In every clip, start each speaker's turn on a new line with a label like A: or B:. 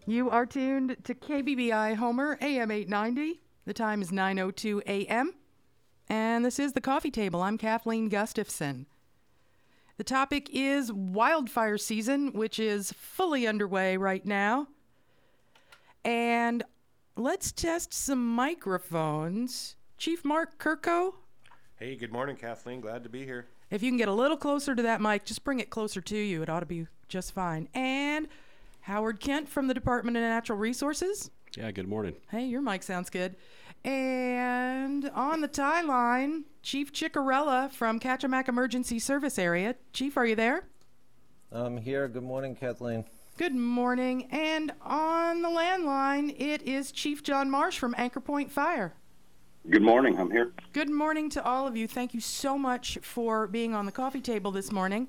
A: You are tuned to KBBI Homer, AM 890. The time is 9:02 a.m. And this is The Coffee Table. I'm Kathleen Gustafson. The topic is wildfire season, which is fully underway right now. And let's test some microphones. Chief Mark Kirko.
B: Hey, good morning, Kathleen. Glad to be here.
A: If you can get a little closer to that mic, just bring it closer to you. It ought to be just fine. And Howard Kent from the Department of Natural Resources.
C: Yeah, good morning.
A: Hey, your mic sounds good. And on the tie line, Chief Ciccarella from Kachemak Emergency Service Area. Chief, are you there?
D: I'm here. Good morning, Kathleen.
A: Good morning. And on the landline, it is Chief John Marsh from Anchor Point Fire.
E: Good morning. I'm here.
A: Good morning to all of you. Thank you so much for being on the coffee table this morning.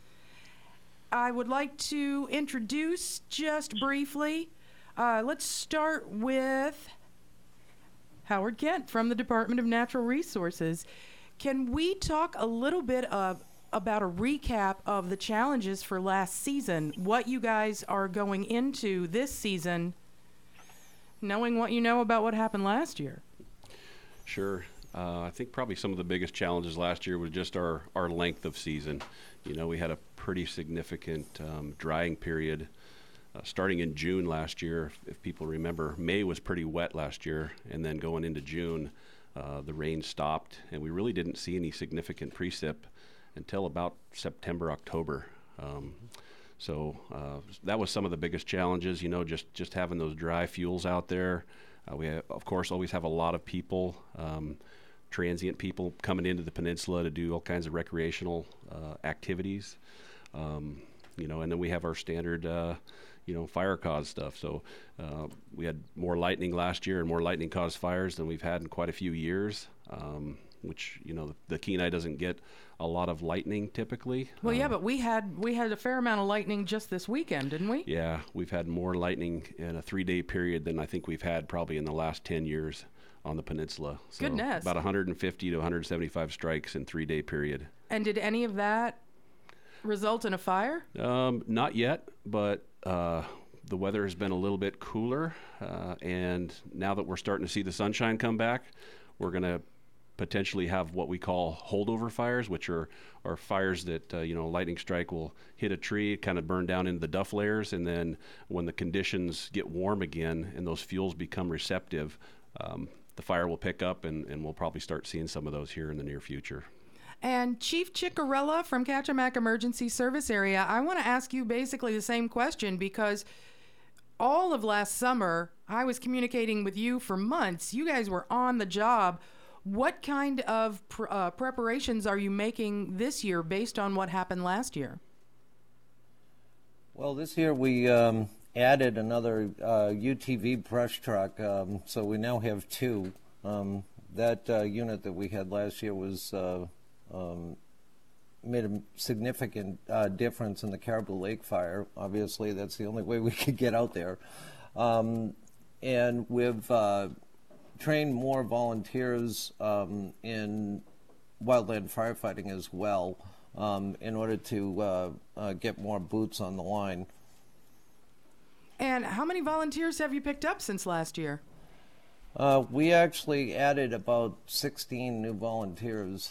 A: I would like to introduce just briefly. Let's start with Howard Kent from the Department of Natural Resources. Can we talk a little bit about a recap of the challenges for last season, what you guys are going into this season, knowing what you know about what happened last year?
C: Sure. I think probably some of the biggest challenges last year was just our length of season. You know, we had a pretty significant drying period starting in June last year. If people remember, May was pretty wet last year, and then going into June, the rain stopped, and we really didn't see any significant precip until about September, October. So that was some of the biggest challenges, you know, just having those dry fuels out there. We, of course, always have a lot of people, transient people coming into the peninsula to do all kinds of recreational activities, you know, and then we have our standard, you know, fire cause stuff. So we had more lightning last year and more lightning caused fires than we've had in quite a few years, which, you know, the Kenai doesn't get a lot of lightning typically.
A: Well, yeah, but we had a fair amount of lightning just this weekend, didn't we?
C: Yeah, we've had more lightning in a 3-day period than I think we've had probably in the last 10 years on the peninsula. So
A: Goodness.
C: About 150 to 175 strikes in 3-day period.
A: And did any of that result in a fire?
C: Not yet, but the weather has been a little bit cooler, and now that we're starting to see the sunshine come back, we're going to potentially have what we call holdover fires, which are fires that, you know, lightning strike will hit a tree, kind of burn down into the duff layers, and then when the conditions get warm again and those fuels become receptive, the fire will pick up, and we'll probably start seeing some of those here in the near future.
A: And Chief Ciccarella from Kachemak Emergency Service Area, I want to ask you basically the same question, because all of last summer, I was communicating with you for months. You guys were on the job. What kind of preparations are you making this year based on what happened last year?
D: Well, this year we added another UTV brush truck, so we now have two. That unit that we had last year was made a significant difference in the Caribou Lake fire. Obviously, that's the only way we could get out there. And we've trained more volunteers in wildland firefighting as well, in order to get more boots on the line.
A: And how many volunteers have you picked up since last year?
D: We actually added about 16 new volunteers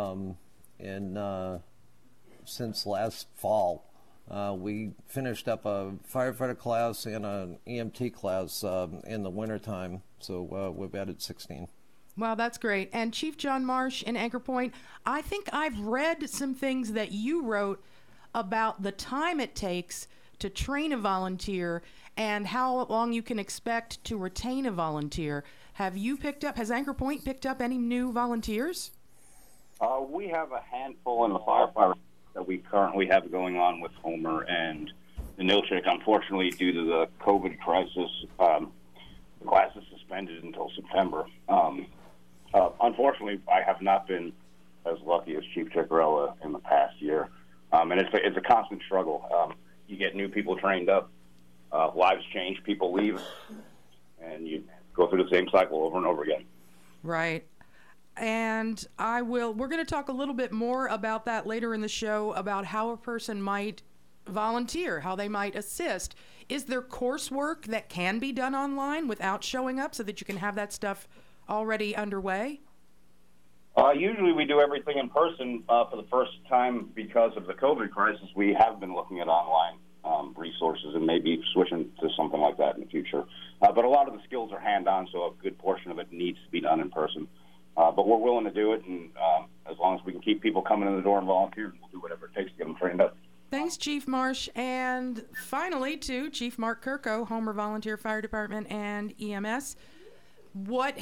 D: since last fall. We finished up a firefighter class and an EMT class in the wintertime, so we've added 16.
A: Wow, that's great. And Chief John Marsh in Anchor Point, I think I've read some things that you wrote about the time it takes to train a volunteer and how long you can expect to retain a volunteer. Has Anchor Point picked up any new volunteers?
E: We have a handful in the firefighter that we currently have going on with Homer and the Nilchik. Unfortunately, due to the COVID crisis, the class is suspended until September. Unfortunately, I have not been as lucky as Chief Ciccarella in the past year, and it's a constant struggle. You get new people trained up, lives change, people leave, and you go through the same cycle over and over again.
A: Right. And we're going to talk a little bit more about that later in the show, about how a person might volunteer, how they might assist Is there coursework that can be done online without showing up so that you can have that stuff already underway?
E: Usually we do everything in person. For the first time because of the COVID crisis, we have been looking at online resources and maybe switching to something like that in the future. But a lot of the skills are hand-on, so a good portion of it needs to be done in person. But we're willing to do it, and as long as we can keep people coming in the door and volunteering, we'll do whatever it takes to get them trained up.
A: Thanks, Chief Marsh. And finally, to Chief Mark Kirko, Homer Volunteer Fire Department and EMS. What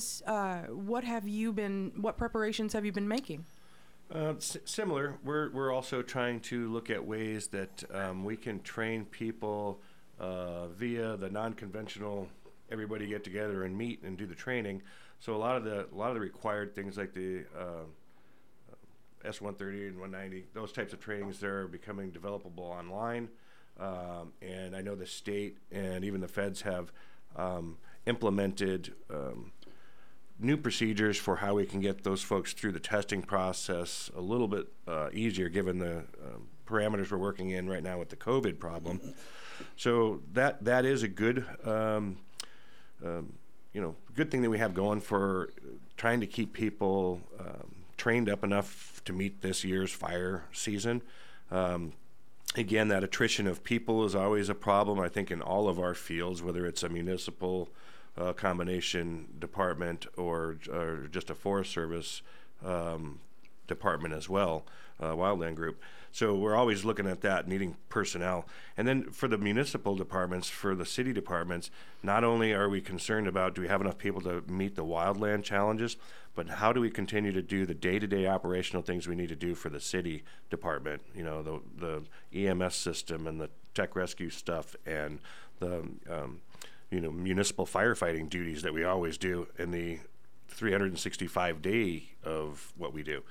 A: preparations have you been making?
B: Similar. We're also trying to look at ways that we can train people via the non-conventional. Everybody get together and meet and do the training. So a lot of the required things like the S-130 and 190, those types of trainings, they're becoming developable online. And I know the state and even the feds have implemented new procedures for how we can get those folks through the testing process a little bit easier, given the parameters we're working in right now with the COVID problem. So that is a good good thing that we have going for trying to keep people trained up enough to meet this year's fire season. Again, that attrition of people is always a problem, I think, in all of our fields, whether it's a municipal combination department or just a Forest Service department as well, wildland group. So we're always looking at that, needing personnel. And then for the municipal departments, for the city departments, not only are we concerned about do we have enough people to meet the wildland challenges, but how do we continue to do the day-to-day operational things we need to do for the city department? You know, the EMS system and the tech rescue stuff and the municipal firefighting duties that we always do in the 365-day of what we do.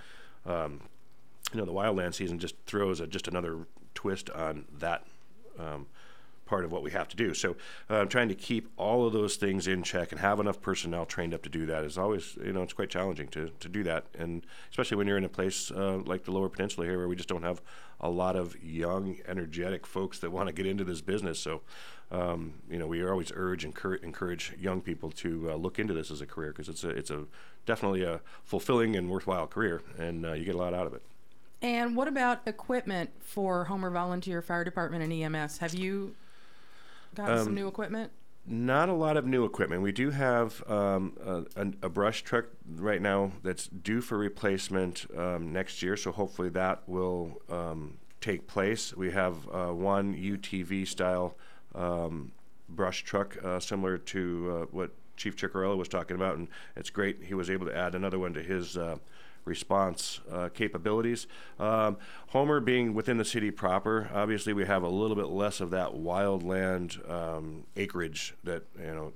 B: The wildland season just throws just another twist on that part of what we have to do. So trying to keep all of those things in check and have enough personnel trained up to do that is always, it's quite challenging to do that. And especially when you're in a place like the Lower Peninsula here where we just don't have a lot of young, energetic folks that want to get into this business. So, we always encourage young people to look into this as a career because it's definitely a fulfilling and worthwhile career, and you get a lot out of it.
A: And what about equipment for Homer Volunteer Fire Department and EMS? Have you got some new equipment?
B: Not a lot of new equipment. We do have a brush truck right now that's due for replacement next year, so hopefully that will take place. We have one UTV style brush truck similar to what Chief Ciccarella was talking about, and it's great he was able to add another one to his response capabilities. Homer being within the city proper, obviously we have a little bit less of that wildland acreage that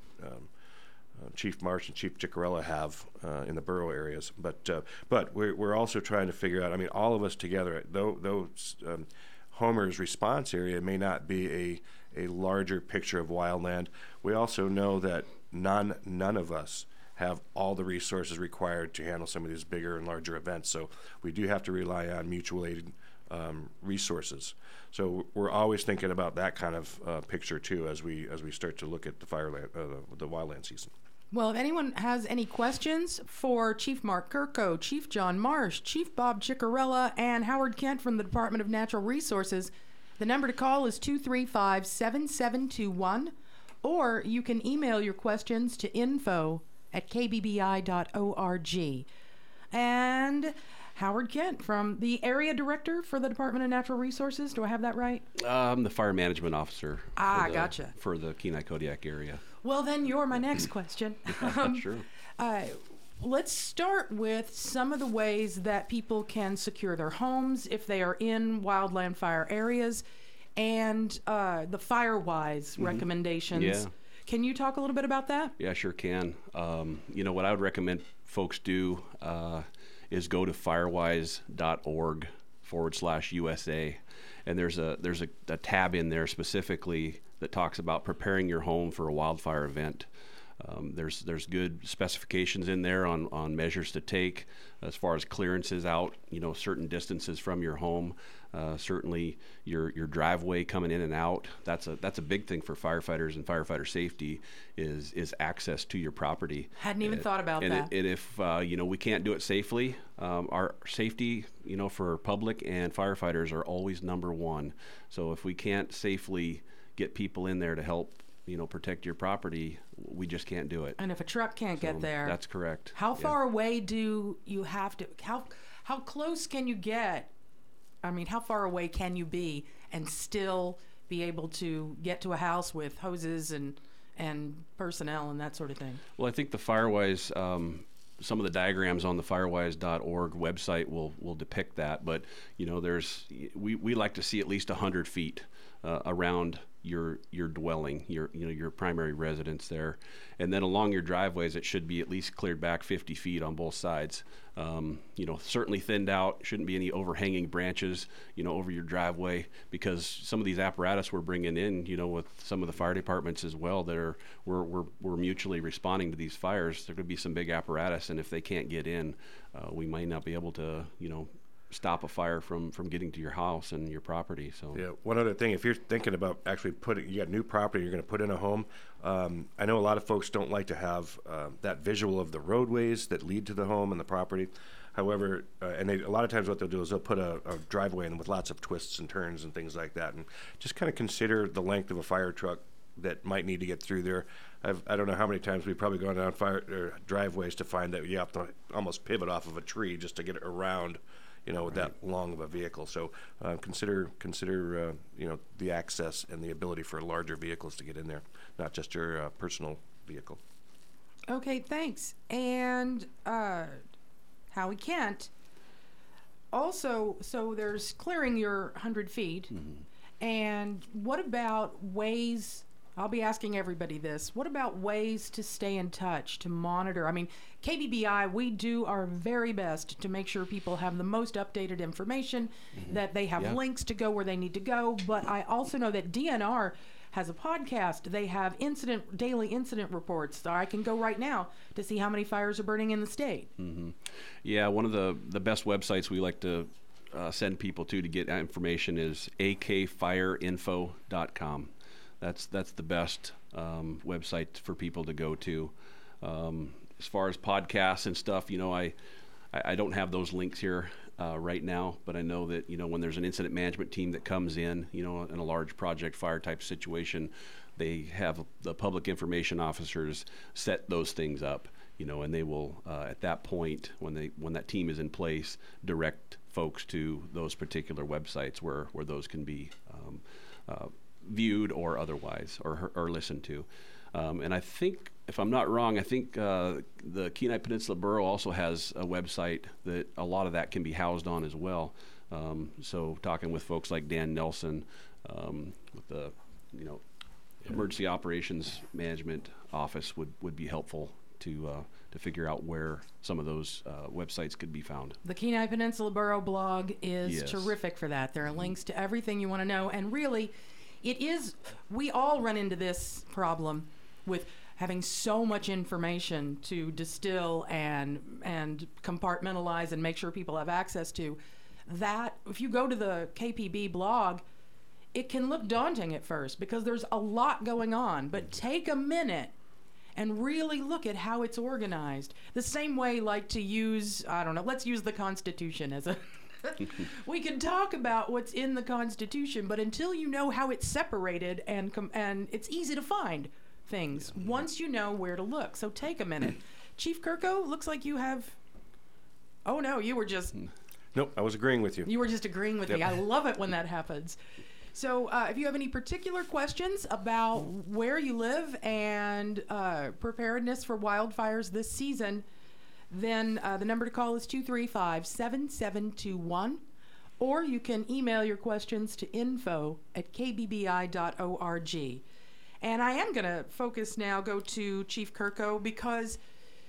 B: Chief Marsh and Chief Ciccarella have in the borough areas. But we're also trying to figure out. I mean, all of us together, though Homer's response area may not be a larger picture of wildland, we also know that none of us have all the resources required to handle some of these bigger and larger events. So we do have to rely on mutual aid resources. So we're always thinking about that kind of picture too as we start to look at the the wildland season.
A: Well, if anyone has any questions for Chief Mark Kirko, Chief John Marsh, Chief Bob Ciccarella, and Howard Kent from the Department of Natural Resources, the number to call is 235-7721, or you can email your questions to info@kbbi.org. And Howard Kent, from the area director for the Department of Natural Resources. Do I have that right?
C: I'm the fire management officer.
A: Gotcha.
C: For the Kenai Kodiak area.
A: Well, then you're my next question.
C: Sure.
A: Let's start with some of the ways that people can secure their homes if they are in wildland fire areas, and the FireWise recommendations.
C: Yeah.
A: Can you talk a little bit about that?
C: Yeah, sure can. What I would recommend folks do is go to firewise.org/USA, and there's a tab in there specifically that talks about preparing your home for a wildfire event. There's good specifications in there on measures to take as far as clearances out, certain distances from your home. Certainly your driveway coming in and out. That's a big thing for firefighters and firefighter safety is access to your property.
A: Hadn't even thought about that.
C: And if we can't do it safely, our safety for public and firefighters are always number one. So if we can't safely get people in there to help protect your property, we just can't do it.
A: And if a truck can't get there,
C: that's correct.
A: How far away do you have to? How close can you get? I mean, how far away can you be and still be able to get to a house with hoses and personnel and that sort of thing?
C: Well, I think the Firewise, some of the diagrams on the firewise.org website will depict that. But we like to see at least 100 feet around your dwelling, your primary residence there, and then along your driveways it should be at least cleared back 50 feet on both sides. Certainly thinned out. Shouldn't be any overhanging branches over your driveway, because some of these apparatus we're bringing in, with some of the fire departments as well, that we're mutually responding to these fires. There could be some big apparatus, and if they can't get in, we might not be able to stop a fire from getting to your house and your property. So
B: yeah, one other thing, if you're thinking about actually you got new property you're going to put in a home, I know a lot of folks don't like to have that visual of the roadways that lead to the home and the property. However, a lot of times what they'll do is they'll put a driveway in with lots of twists and turns and things like that, and just kind of consider the length of a fire truck that might need to get through there. I don't know how many times we've probably gone down driveways to find that you have to almost pivot off of a tree just to get it around with that long of a vehicle. So consider the access and the ability for larger vehicles to get in there, not just your personal vehicle.
A: Okay, thanks. And Howie Kent, also, so there's clearing your 100 feet. Mm-hmm. And what about ways, I'll be asking everybody this, what about ways to stay in touch, to monitor? I mean, KBBI, we do our very best to make sure people have the most updated information, mm-hmm. that they have links to go where they need to go. But I also know that DNR has a podcast. They have daily incident reports. So I can go right now to see how many fires are burning in the state.
C: Mm-hmm. Yeah, one of the best websites we like to send people to get information is akfireinfo.com. That's the best website for people to go to. As far as podcasts and stuff, I don't have those links here right now, but I know that when there's an incident management team that comes in, in a large project fire type situation, they have the public information officers set those things up, and they will at that point when that team is in place, direct folks to those particular websites where those can be viewed or otherwise or listened to. And I think, if I'm not wrong, the Kenai Peninsula Borough also has a website that a lot of that can be housed on as well. So talking with folks like Dan Nelson with the Emergency Operations Management Office would be helpful to figure out where some of those websites could be found.
A: The Kenai Peninsula Borough blog is terrific for that. There are links to everything you want to know, and really, we all run into this problem with having so much information to distill and compartmentalize and make sure people have access to. That, if you go to the KPB blog, it can look daunting at first because there's a lot going on, but take a minute and really look at how it's organized. The same way, let's use the Constitution as a... We can talk about what's in the Constitution, but until you know how it's separated and it's easy to find things once you know where to look. So take a minute. Chief Kirko, looks like you have... Oh, no, you were just...
B: Nope, I was agreeing with you.
A: You were just agreeing with me. I love it when that happens. So if you have any particular questions about where you live and preparedness for wildfires this season, then the number to call is 235-7721, or you can email your questions to info@kbbi.org. And I am going to go to Chief Kirko, because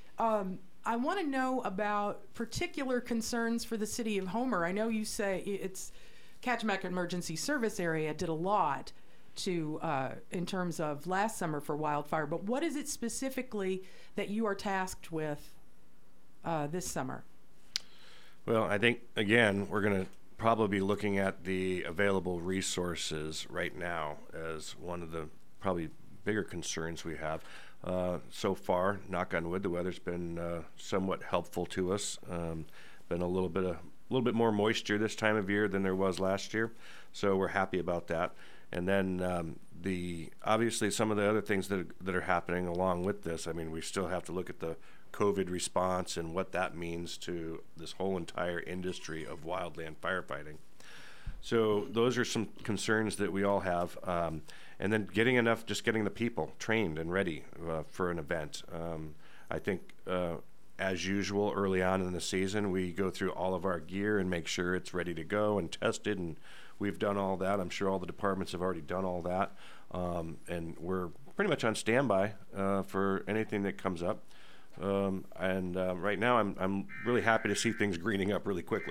A: I want to know about particular concerns for the city of Homer. I know you say it's Kachemak Emergency Service Area did a lot to in terms of last summer for wildfire, but what is it specifically that you are tasked with this summer?
B: Well, I think, again, we're going to probably be looking at the available resources right now as one of the probably bigger concerns we have. So far, knock on wood, the weather's been somewhat helpful to us. Been a little bit more moisture this time of year than there was last year, so we're happy about that. And then obviously some of the other things that are happening along with this. I mean, we still have to look at the COVID response and what that means to this whole entire industry of wildland firefighting. So those are some concerns that we all have. And then getting the people trained and ready for an event. I think as usual, early on in the season, we go through all of our gear and make sure it's ready to go and tested, and we've done all that. I'm sure all the departments have already done all that. And we're pretty much on standby for anything that comes up. Right now, I'm really happy to see things greening up really quickly.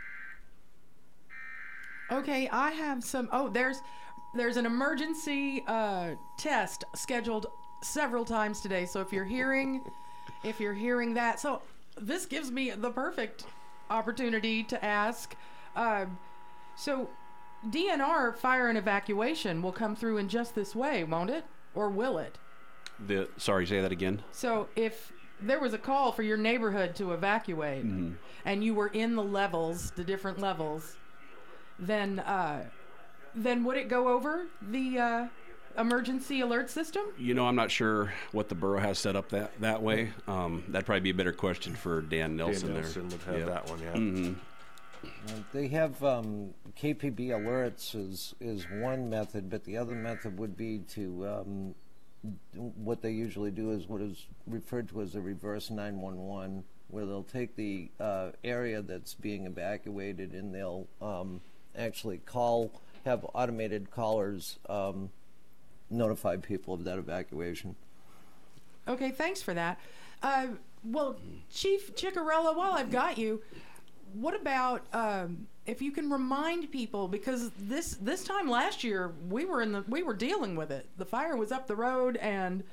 A: Okay, I have some. Oh, there's an emergency test scheduled several times today. So if you're hearing that, so this gives me the perfect opportunity to ask. So DNR fire and evacuation will come through in just this way, won't it? Or will it?
C: Sorry, say that again.
A: So if there was a call for your neighborhood to evacuate, and you were in the different levels, then would it go over the emergency alert system?
C: I'm not sure what the borough has set up that way. That'd probably be a better question for Dan Nelson.
B: Dan Nelson would have that one, yeah.
C: Mm-hmm.
D: They have KPB alerts is one method, but the other method would be to what they usually do is what is referred to as a reverse 911, where they'll take the area that's being evacuated and they'll actually have automated callers notify people of that evacuation.
A: Okay, thanks for that. Well, Chief Ciccarello, while I've got you, what about if you can remind people, because this time last year we were dealing with it. The fire was up the road, and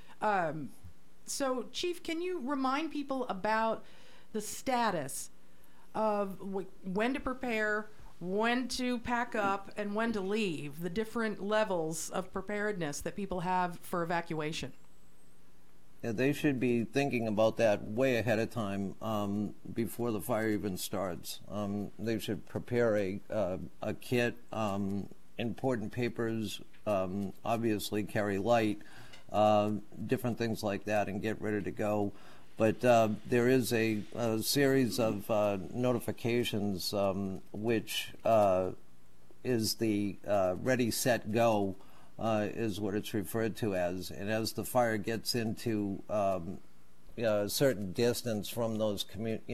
A: so Chief, can you remind people about the status of when to prepare, when to pack up, and when to leave, the different levels of preparedness that people have for evacuation?
D: Yeah, they should be thinking about that way ahead of time before the fire even starts. They should prepare a kit, important papers, obviously carry light, different things like that, and get ready to go. But there is a series of notifications which is the ready, set, go is what it's referred to as. And as the fire gets into a certain distance from those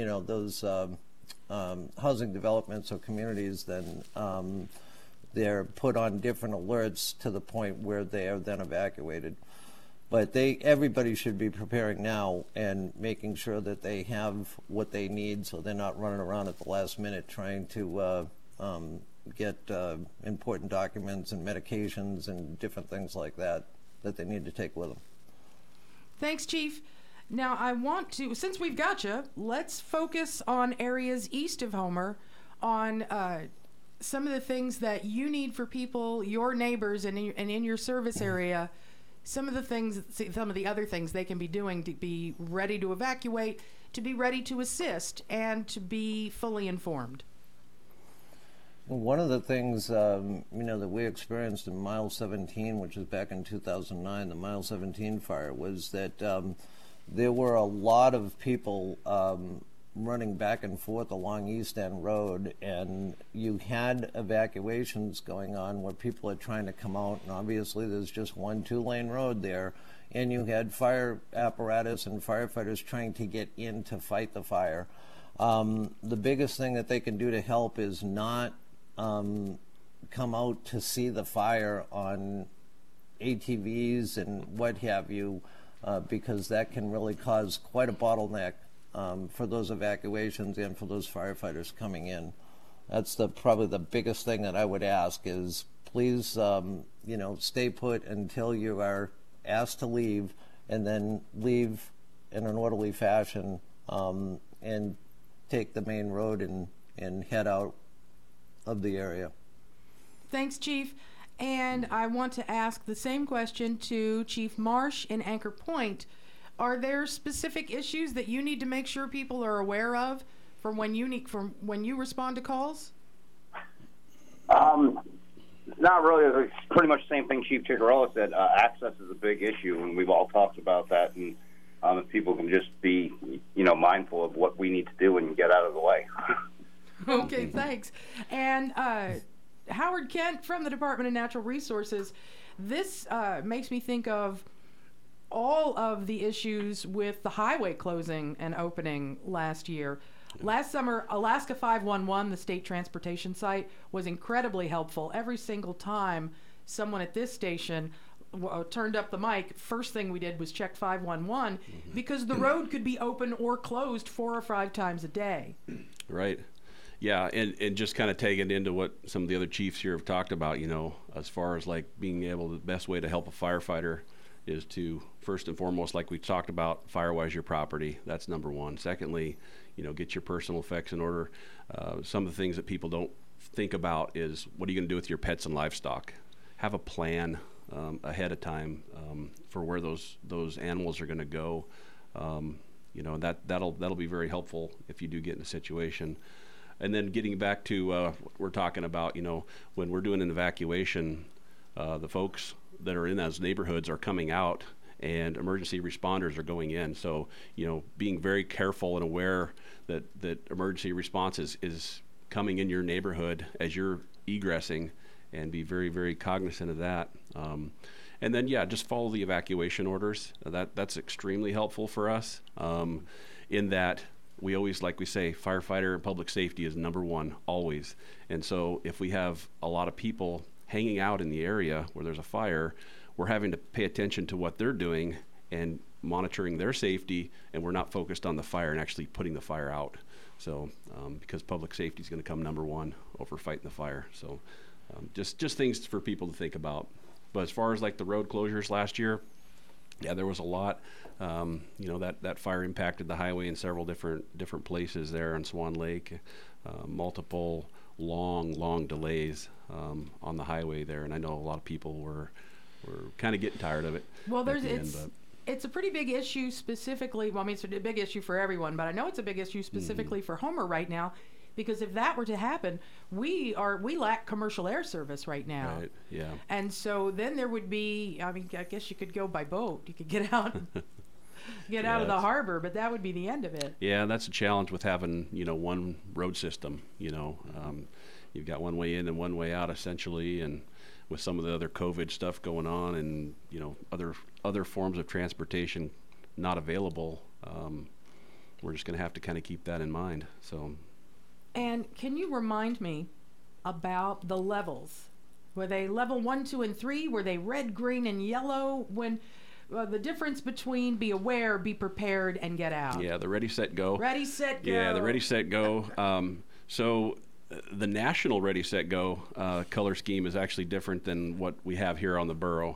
D: housing developments or communities, then they're put on different alerts to the point where they are then evacuated. But everybody should be preparing now and making sure that they have what they need, so they're not running around at the last minute trying to get important documents and medications and different things like that they need to take with them.
A: Thanks, Chief. Now I want to, since we've got you, let's focus on areas east of Homer, on some of the things that you need for people, your neighbors, and in your service area. Some of the other things they can be doing to be ready to evacuate, to be ready to assist, and to be fully informed.
D: One of the things that we experienced in Mile 17, which was back in 2009, the Mile 17 fire, was that there were a lot of people running back and forth along East End Road, and you had evacuations going on where people are trying to come out, and obviously there's just 1 2-lane road there, and you had fire apparatus and firefighters trying to get in to fight the fire. The biggest thing that they can do to help is not come out to see the fire on ATVs and what have you, because that can really cause quite a bottleneck for those evacuations and for those firefighters coming in. That's probably the biggest thing that I would ask is please, stay put until you are asked to leave, and then leave in an orderly fashion, and take the main road and head out of the area.
A: Thanks, Chief. And I want to ask the same question to Chief Marsh in Anchor Point. Are there specific issues that you need to make sure people are aware of from when you respond to calls?
E: Not really. It's pretty much the same thing Chief Ciccarella said. Access is a big issue, and we've all talked about that. And if people can just be, mindful of what we need to do and get out of the way.
A: Okay, thanks. And Howard Kent from the Department of Natural Resources. This makes me think of all of the issues with the highway closing and opening last year. Last summer, Alaska 511, the state transportation site, was incredibly helpful. Every single time someone at this station turned up the mic, first thing we did was check 511 because the road could be open or closed 4 or 5 times a day.
C: Right. Yeah, and just kind of taking into what some of the other chiefs here have talked about, as far as like being able, the best way to help a firefighter is to, first and foremost, like we talked about, firewise your property. That's number one. Secondly, get your personal effects in order. Some of the things that people don't think about is, what are you going to do with your pets and livestock? Have a plan ahead of time for where those animals are going to go. That'll be very helpful if you do get in a situation. And then getting back to what we're talking about, when we're doing an evacuation, the folks that are in those neighborhoods are coming out and emergency responders are going in. So, being very careful and aware that emergency response is coming in your neighborhood as you're egressing, and be very, very cognizant of that. And then, just follow the evacuation orders. That's extremely helpful for us in that we always, like we say, firefighter and public safety is number one, always. And so if we have a lot of people hanging out in the area where there's a fire, we're having to pay attention to what they're doing and monitoring their safety, and we're not focused on the fire and actually putting the fire out. So because public safety is going to come number one over fighting the fire. So just things for people to think about. But as far as like the road closures last year, there was a lot. That fire impacted the highway in several different places there on Swan Lake. Multiple long delays on the highway there, and I know a lot of people were kind of getting tired of it.
A: Well, it's a pretty big issue specifically. Well, I mean, it's a big issue for everyone, but I know it's a big issue specifically for Homer right now, because if that were to happen, we lack commercial air service right now.
C: Right. Yeah.
A: And so then there would be, I guess you could go by boat. You could get out out of the harbor, but that would be the end of it. Yeah,
C: that's a challenge with having, one road system, you've got one way in and one way out essentially, and with some of the other COVID stuff going on and, other forms of transportation not available, we're just going to have to kind of keep that in mind. So.
A: And can you remind me about the levels? Were they level 1, 2, and 3? Were they red, green, and yellow? When the difference between be aware, be prepared, and get out?
C: Yeah, the ready, set, go.
A: Ready, set, go.
C: Yeah, the ready, set, go. So the national ready, set, go color scheme is actually different than what we have here on the borough.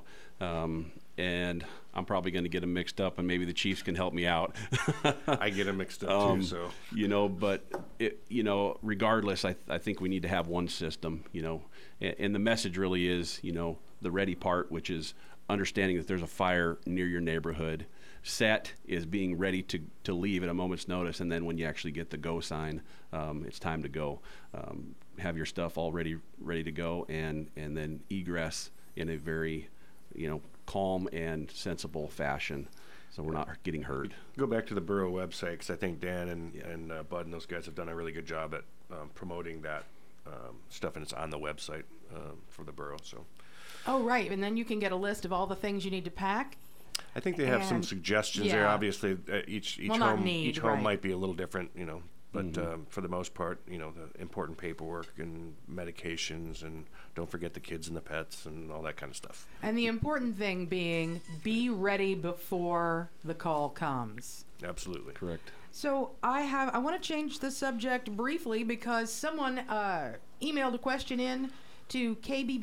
C: And I'm probably going to get them mixed up, and maybe the Chiefs can help me out.
B: I get them mixed up too, so.
C: But regardless, I think we need to have one system, and the message really is, the ready part, which is understanding that there's a fire near your neighborhood. Set is being ready to leave at a moment's notice, and then when you actually get the go sign, it's time to go. Have your stuff all ready to go, and then egress in a very, calm and sensible fashion, so we're not getting hurt.
B: Go back to the borough website, because I think Dan and Bud and those guys have done a really good job at promoting that stuff, and it's on the website for the borough. So. Oh,
A: right, and then you can get a list of all the things you need to pack.
B: I think they have some suggestions there. Obviously, each home might be a little different, but for the most part, the important paperwork and medications, and don't forget the kids and the pets and all that kind of stuff.
A: And the important thing being, be ready before the call comes.
B: Absolutely.
C: Correct.
A: So I want to change the subject briefly, because someone emailed a question in to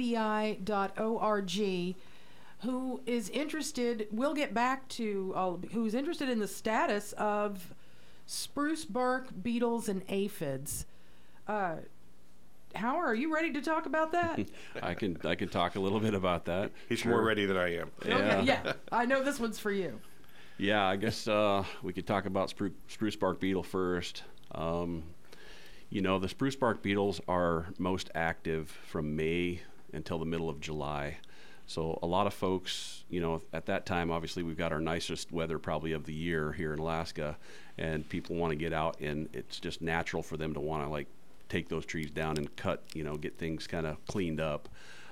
A: kbbi.org. Who is interested, we'll get back to, who's interested in the status of spruce bark beetles and aphids. Howard, are you ready to talk about that?
C: I can talk a little bit about that.
B: He's more ready than I am.
A: Okay, yeah. I know this one's for you.
C: Yeah, I guess we could talk about spruce bark beetle first. The spruce bark beetles are most active from May until the middle of July. So a lot of folks, at that time, obviously we've got our nicest weather probably of the year here in Alaska, and people want to get out, and it's just natural for them to want to take those trees down and cut, get things kind of cleaned up.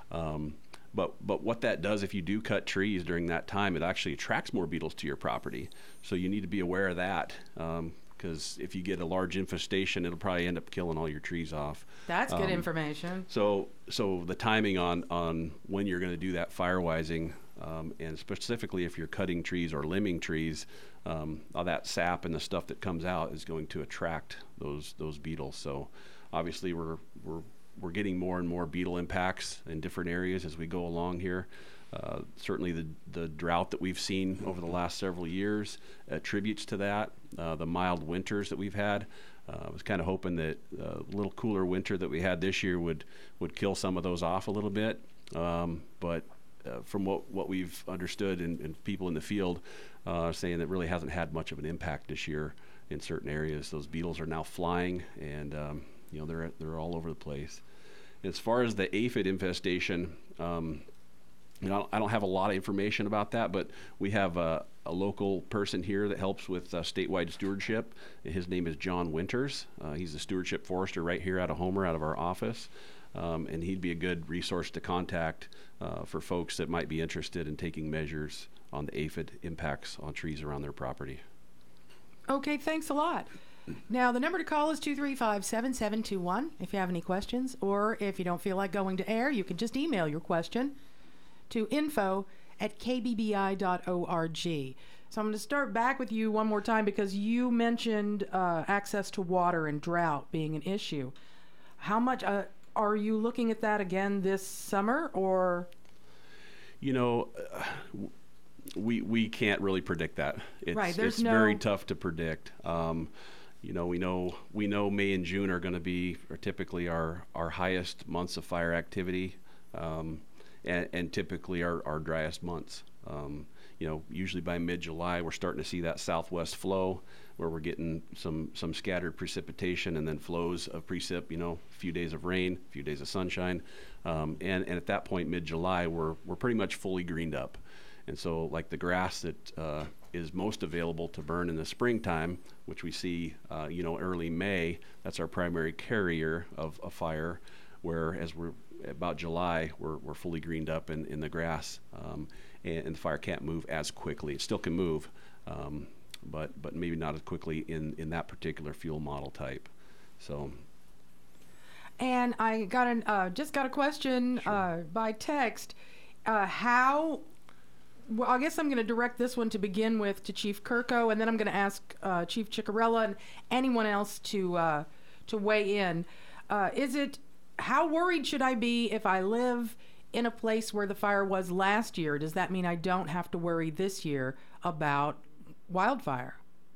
C: But what that does, if you do cut trees during that time, it actually attracts more beetles to your property. So you need to be aware of that, because if you get a large infestation, it'll probably end up killing all your trees off.
A: That's good information.
C: So the timing on when you're going to do that firewising, and specifically if you're cutting trees or limbing trees, all that sap and the stuff that comes out is going to attract those beetles. So obviously we're getting more and more beetle impacts in different areas as we go along here. Certainly the drought that we've seen over the last several years attributes to that. The mild winters that we've had. I was kind of hoping that a little cooler winter that we had this year would kill some of those off a little bit. But from what we've understood and people in the field saying that really hasn't had much of an impact this year in certain areas. Those beetles are now flying, and they're all over the place. As far as the aphid infestation, I don't have a lot of information about that, but we have a local person here that helps with statewide stewardship. His name is John Winters. He's a stewardship forester right here out of Homer, out of our office. And he'd be a good resource to contact for folks that might be interested in taking measures on the aphid impacts on trees around their property.
A: Okay, thanks a lot. Now, the number to call is 235-7721 if you have any questions, or if you don't feel like going to air, you can just email your question to info@kbbi.org. So I'm going to start back with you one more time because you mentioned access to water and drought being an issue. How much are you looking at that again this summer, or?
C: We can't really predict that. It's very tough to predict. We know May and June are going to be typically our highest months of fire activity. And typically our driest months. Usually by mid-July, we're starting to see that southwest flow where we're getting some scattered precipitation and then flows of precip, a few days of rain, a few days of sunshine. And at that point, mid-July, we're pretty much fully greened up. And so like the grass that is most available to burn in the springtime, which we see, early May, that's our primary carrier of a fire, whereas we're about July, we're fully greened up in the grass, and the fire can't move as quickly. It still can move, but maybe not as quickly in that particular fuel model type. So.
A: And I just got a question by text. Well, I guess I'm going to direct this one to begin with to Chief Kirko, and then I'm going to ask Chief Ciccarella and anyone else to weigh in. How worried should I be if I live in a place where the fire was last year? Does that mean I don't have to worry this year about wildfire?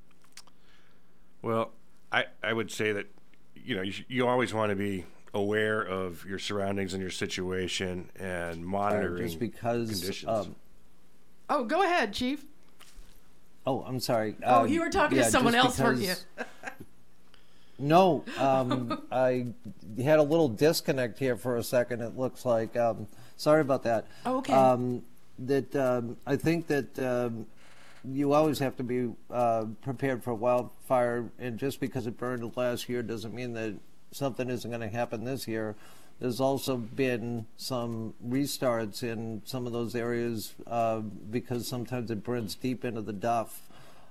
B: Well, I would say that, you always want to be aware of your surroundings and your situation and monitoring
D: just because,
B: conditions.
A: Go ahead, Chief.
D: Oh, I'm sorry.
A: You were talking to someone else, weren't you?
D: No, I had a little disconnect here for a second. It looks like. Sorry about that.
A: Oh, okay.
D: I think that you always have to be prepared for wildfire, and just because it burned last year doesn't mean that something isn't going to happen this year. There's also been some restarts in some of those areas because sometimes it burns deep into the duff.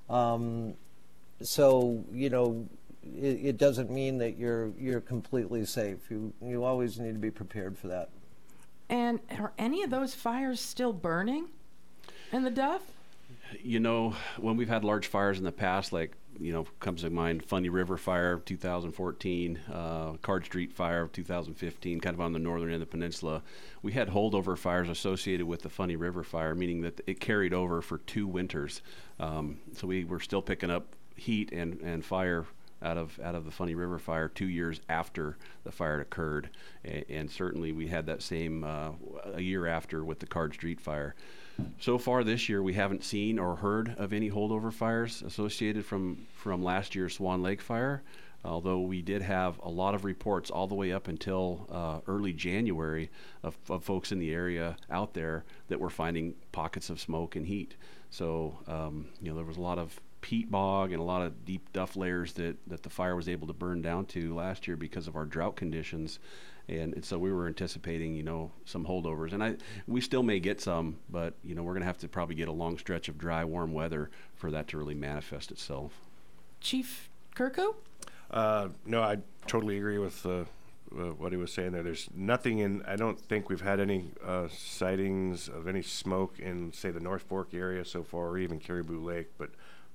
D: So it doesn't mean that you're completely safe. You always need to be prepared for that.
A: And are any of those fires still burning in the duff?
C: when we've had large fires in the past, like, comes to mind Funny River Fire of 2014, Card Street Fire of 2015, kind of on the northern end of the peninsula. We had holdover fires associated with the Funny River Fire, meaning that it carried over for 2 winters. So we were still picking up heat and fire out of the Funny River Fire 2 years after the fire occurred. And certainly we had that same a year after with the Card Street Fire. So far this year, we haven't seen or heard of any holdover fires associated from last year's Swan Lake Fire, although we did have a lot of reports all the way up until early January of folks in the area out there that were finding pockets of smoke and heat. So, there was a lot of peat bog and a lot of deep duff layers that the fire was able to burn down to last year because of our drought conditions. And so we were anticipating, some holdovers. And we still may get some, but, we're going to have to probably get a long stretch of dry, warm weather for that to really manifest itself.
A: Chief Kirko?
B: No, I totally agree with what he was saying there. There's nothing I don't think we've had any sightings of any smoke in, say, the North Fork area so far, or even Caribou Lake. But,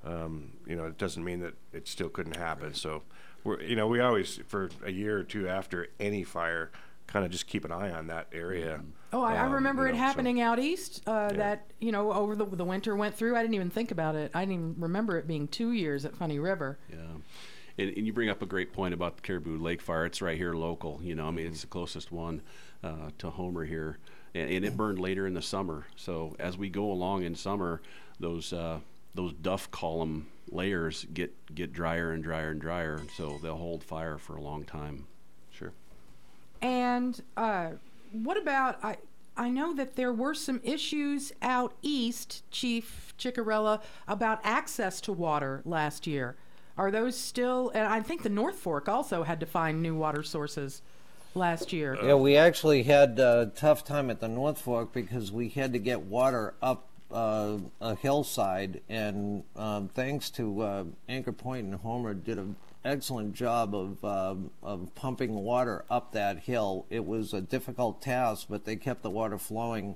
B: it doesn't mean that it still couldn't happen. Right. So, we always, for a year or two after any fire, kind of just keep an eye on that area.
A: Oh, I remember it happening out east. That over the winter went through. I didn't even think about it. I didn't even remember it being 2 years at Funny River.
C: Yeah, and you bring up a great point about the Caribou Lake Fire. It's right here local. It's the closest one to Homer here, and it burned later in the summer. So as we go along in summer, those duff column layers get drier and drier and drier, so they'll hold fire for a long time.
B: Sure.
A: And what about, I know that there were some issues out east, Chief Ciccarella, about access to water last year. Are those still, and I think the North Fork also had to find new water sources last year.
D: Yeah, we actually had a tough time at the North Fork because we had to get water up a hillside, and thanks to Anchor Point and Homer did an excellent job of pumping water up that hill. It was a difficult task, but they kept the water flowing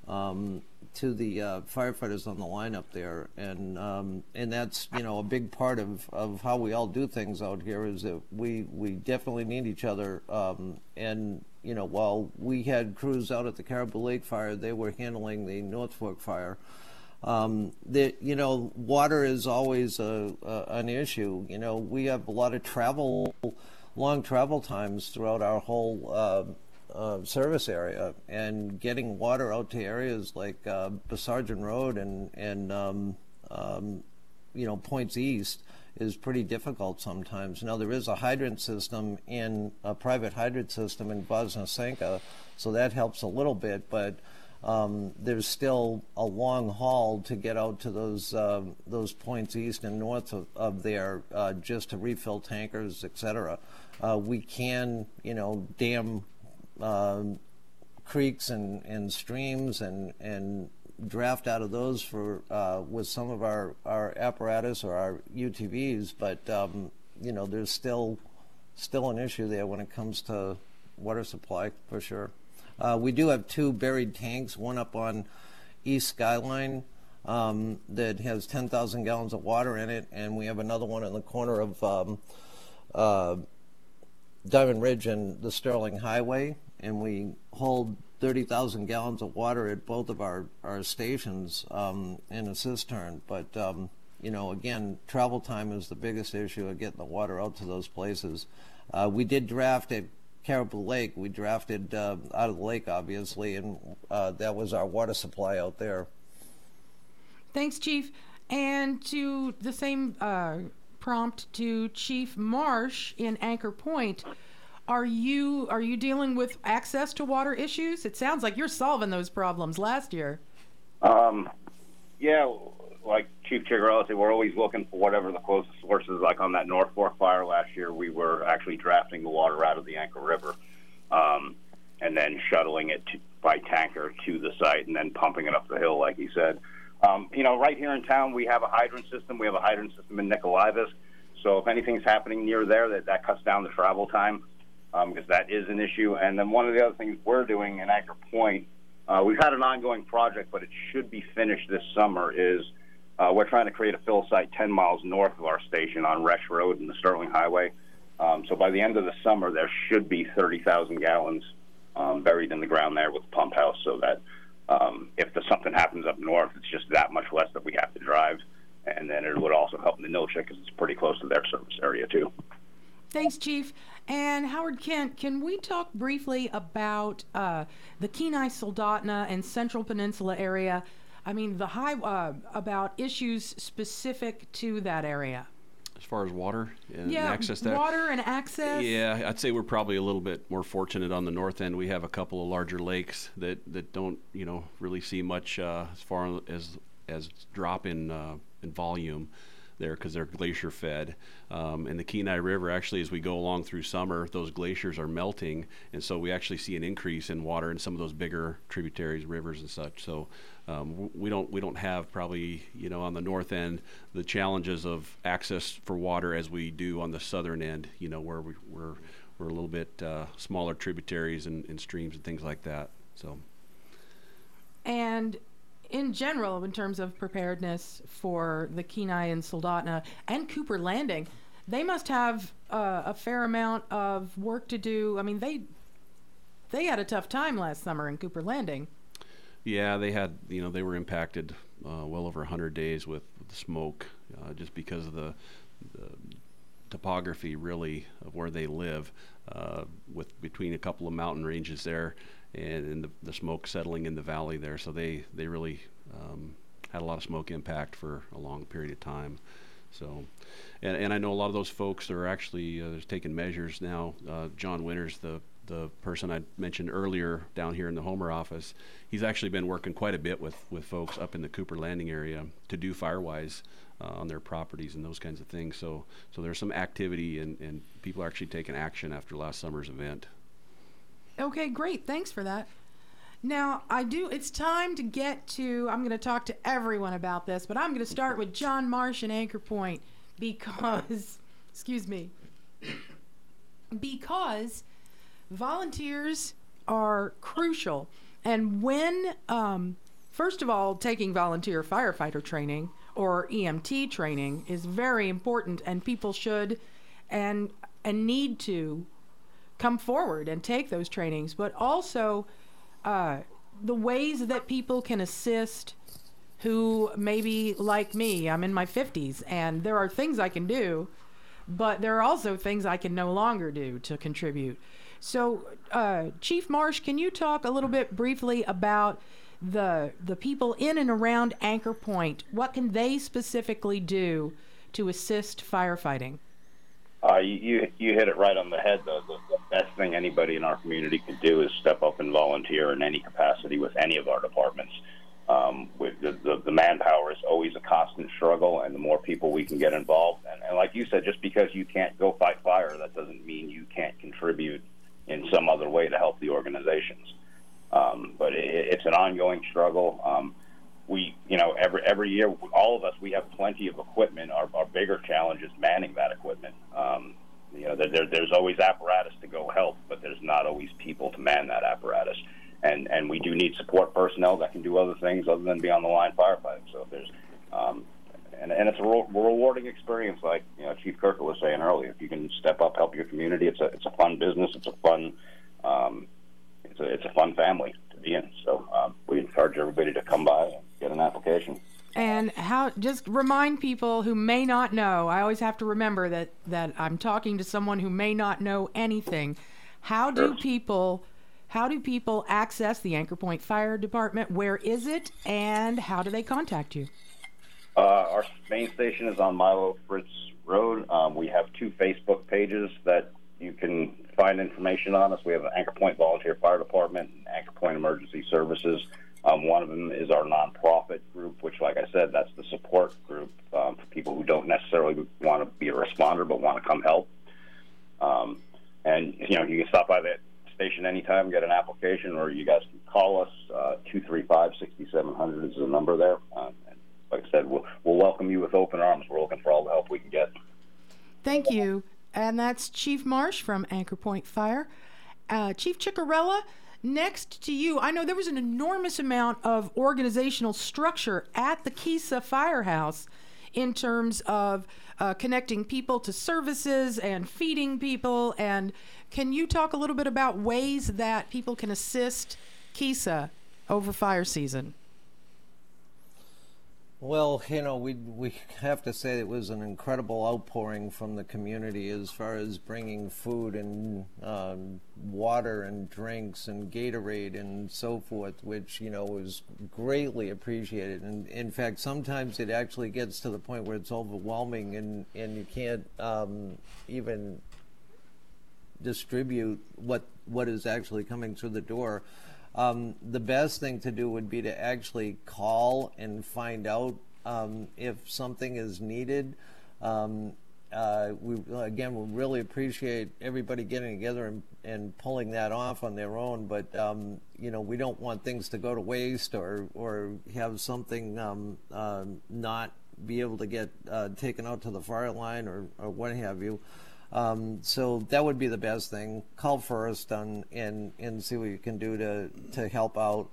D: to the firefighters on the line up there, and that's a big part of how we all do things out here is that we definitely need each other, and while we had crews out at the Caribou Lake Fire, they were handling the North Fork Fire. Water is always an issue. We have a lot of long travel times throughout our whole service area, and getting water out to areas like Basargin Road and points east is pretty difficult sometimes. Now, there is a hydrant system a private hydrant system in Voznesenka, so that helps a little bit, but there's still a long haul to get out to those points east and north of there just to refill tankers, etc. We can, dam creeks and streams and draft out of those for with some of our apparatus or our UTVs, but there's still an issue there when it comes to water supply for sure. We do have 2 buried tanks, one up on East Skyline that has 10,000 gallons of water in it, and we have another one in the corner of Diamond Ridge and the Sterling Highway, and we hold 30,000 gallons of water at both of our stations in a cistern. But, again, travel time is the biggest issue of getting the water out to those places. We did draft at Caribou Lake. We drafted out of the lake, obviously, and that was our water supply out there.
A: Thanks, Chief. And to the same prompt to Chief Marsh in Anchor Point, are you dealing with access to water issues? It sounds like you're solving those problems last year.
E: Yeah, like Chief Ciccarella said, we're always looking for whatever the closest source is. Like on that North Fork fire last year, we were actually drafting the water out of the Anchor River and then shuttling it by tanker to the site and then pumping it up the hill, like he said. Right here in town, we have a hydrant system. We have a hydrant system in Nikolaevsk. So if anything's happening near there, that cuts down the travel time because that is an issue. And then one of the other things we're doing in Anchor Point, we've had an ongoing project, but it should be finished this summer, is We're trying to create a fill site 10 miles north of our station on Resch Road and the Sterling Highway. So by the end of the summer, there should be 30,000 gallons buried in the ground there with the pump house, so that if something happens up north, it's just that much less that we have to drive. And then it would also help in the Neeltje because it's pretty close to their service area, too.
A: Thanks, Chief. And Howard Kent, can we talk briefly about the Kenai, Soldotna, and Central Peninsula area? I mean, about issues specific to that area.
C: As far as water and
A: yeah,
C: access to that?
A: Water and access.
C: Yeah, I'd say we're probably a little bit more fortunate on the north end. We have a couple of larger lakes that don't, really see much as far as drop in volume there because they're glacier fed. And the Kenai River, actually, as we go along through summer, those glaciers are melting, and so we actually see an increase in water in some of those bigger tributaries, rivers and such. So we don't have probably, on the north end, the challenges of access for water as we do on the southern end, where we're a little bit smaller tributaries and streams and things like that. So.
A: And in general, in terms of preparedness for the Kenai and Soldotna and Cooper Landing, they must have a fair amount of work to do. I mean, they had a tough time last summer in Cooper Landing.
C: Yeah, they had, they were impacted well over 100 days with the smoke just because of the topography, really, of where they live, between a couple of mountain ranges there. And the smoke settling in the valley there, so they really had a lot of smoke impact for a long period of time. So, and I know a lot of those folks are actually taking measures now. John Winters, the person I mentioned earlier down here in the Homer office, he's actually been working quite a bit with folks up in the Cooper Landing area to do Firewise on their properties and those kinds of things. So there's some activity and people are actually taking action after last summer's event.
A: Okay, great. Thanks for that. Now, it's time to get to, I'm going to talk to everyone about this, but I'm going to start with John Marsh and Anchor Point because, because volunteers are crucial. And when, first of all, taking volunteer firefighter training or EMT training is very important, and people should and need to come forward and take those trainings, but also the ways that people can assist who maybe, like me, I'm in my 50s, and there are things I can do, but there are also things I can no longer do to contribute. So, Chief Marsh, can you talk a little bit briefly about the people in and around Anchor Point? What can they specifically do to assist firefighting?
E: You hit it right on the head, though. The best thing anybody in our community can do is step up and volunteer in any capacity with any of our departments. With the manpower is always a constant struggle, and the more people we can get involved. And like you said, just because you can't go fight fire, that doesn't mean you can't contribute in some other way to help the organizations. But it's an ongoing struggle. Every year, all of us, we have plenty of equipment. Our bigger challenge is manning that equipment. There's always apparatus to go help, but there's not always people to man that apparatus. And we do need support personnel that can do other things other than be on the line firefighting. So if there's, and it's a rewarding experience, like Chief Kirker was saying earlier. If you can step up, help your community, it's a fun business. It's a fun, it's a fun family to be in. So we encourage everybody to come by and get an application.
A: And just remind people who may not know, I always have to remember that I'm talking to someone who may not know anything. How do people access the Anchor Point Fire Department? Where is it, and how do they contact you?
E: Our main station is on Milo Fritz Road. We have 2 Facebook pages that you can find information on us. We have an Anchor Point Volunteer Fire Department and Anchor Point Emergency Services. One of them is our nonprofit group, which, like I said, that's the support group for people who don't necessarily want to be a responder but want to come help. And you can stop by the station anytime, get an application, or you guys can call us. 235-6700 is the number there. And like I said, we'll welcome you with open arms. We're looking for all the help we can get.
A: Thank you. And that's Chief Marsh from Anchor Point Fire. Chief Ciccarella, next to you, I know there was an enormous amount of organizational structure at the Kisa Firehouse in terms of connecting people to services and feeding people. And can you talk a little bit about ways that people can assist Kisa over fire season?
D: Well, we have to say it was an incredible outpouring from the community as far as bringing food and water and drinks and Gatorade and so forth, which, was greatly appreciated. And in fact, sometimes it actually gets to the point where it's overwhelming and you can't even distribute what is actually coming through the door. The best thing to do would be to actually call and find out if something is needed. We really appreciate everybody getting together and pulling that off on their own. But we don't want things to go to waste or have something not be able to get taken out to the fire line or what have you. So that would be the best thing. Call first and see what you can do to help out,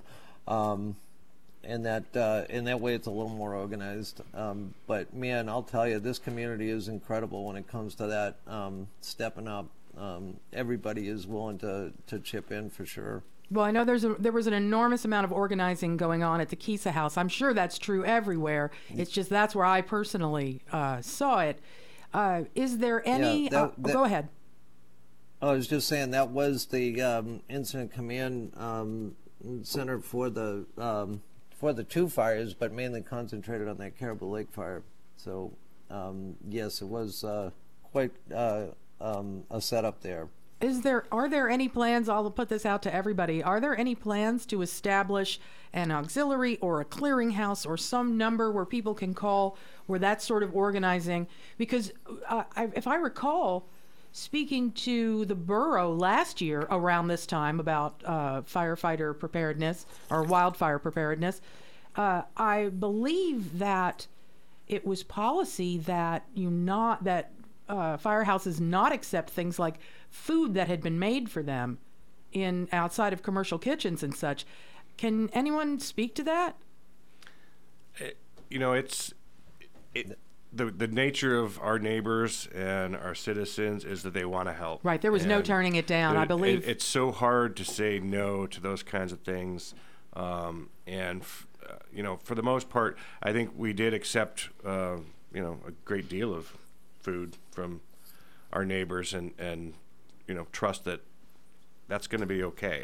D: and that way it's a little more organized. But man, I'll tell you, this community is incredible when it comes to that stepping up. Everybody is willing to chip in for sure.
A: Well, I know there was an enormous amount of organizing going on at the Kisa House. I'm sure that's true everywhere. It's just that's where I personally saw it. Is there any? Go ahead.
D: I was just saying that was the incident command center for the two fires, but mainly concentrated on that Caribou Lake fire. So yes, it was quite a setup there.
A: Are there any plans? I'll put this out to everybody. Are there any plans to establish an auxiliary or a clearinghouse or some number where people can call where that sort of organizing? Because if I recall, speaking to the borough last year around this time about firefighter preparedness or wildfire preparedness, I believe that it was policy that firehouses not accept things like food that had been made for them in outside of commercial kitchens and such. Can anyone speak to that?
B: The nature of our neighbors and our citizens is that they want to help.
A: Right. There was no turning it down, I believe.
B: It's so hard to say no to those kinds of things. For the most part, I think we did accept, a great deal of food from our neighbors and trust that that's going to be okay.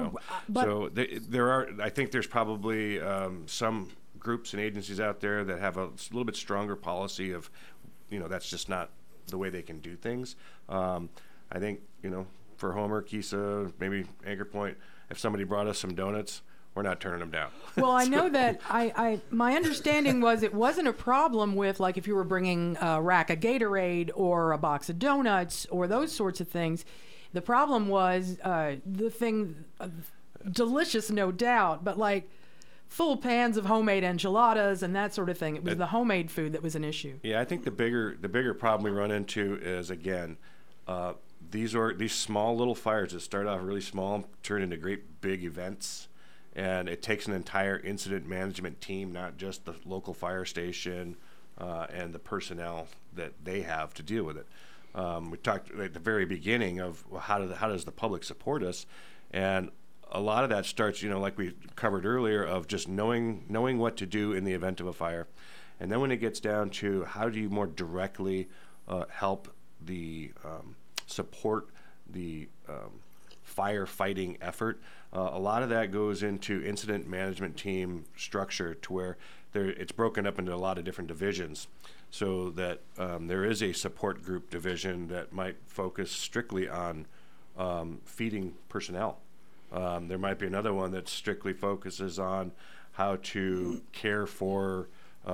B: So there are. I think there's probably some groups and agencies out there that have a little bit stronger policy of, that's just not the way they can do things. I think for Homer, Kisa, maybe Anchor Point, if somebody brought us some donuts, we're not turning them down.
A: Well, I know that my understanding was it wasn't a problem with, like, if you were bringing a rack of Gatorade or a box of donuts or those sorts of things. The problem was the thing, delicious, no doubt, but like full pans of homemade enchiladas and that sort of thing. It was the homemade food that was an issue.
B: Yeah, I think the bigger problem we run into is, again, these small little fires that start off really small turn into great big events. And it takes an entire incident management team, not just the local fire station and the personnel that they have to deal with it. We talked at the very beginning of how does the public support us, and a lot of that starts, like we covered earlier, of just knowing what to do in the event of a fire, and then when it gets down to how do you more directly help the support the firefighting effort. A lot of that goes into incident management team structure to where it's broken up into a lot of different divisions, so that there is a support group division that might focus strictly on feeding personnel. There might be another one that strictly focuses on how to care for